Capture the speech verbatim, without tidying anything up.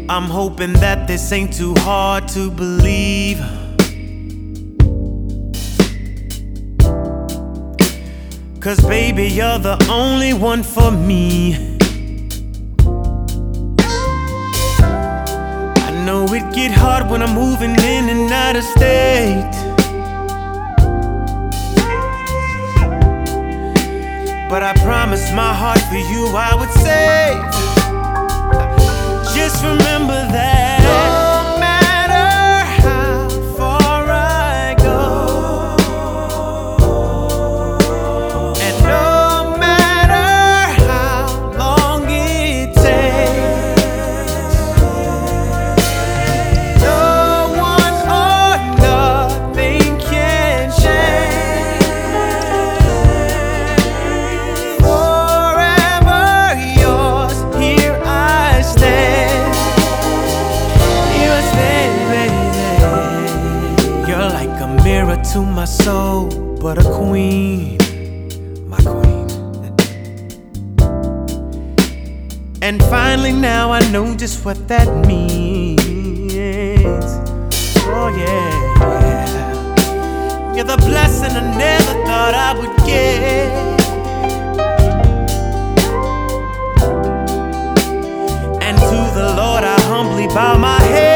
I'm hoping that this ain't too hard to believe. Cause baby, you're the only one for me. I know it get hard when I'm moving in and out of state, but I promise my heart for you I would save. Just remember that no matter how far I go, and no matter how long it takes, no one or nothing can change. Forever yours, here I stand. To my soul, but a queen, my queen. And finally now I know just what that means. Oh yeah, you're the blessing I never thought I would get. And to the Lord I humbly bow my head.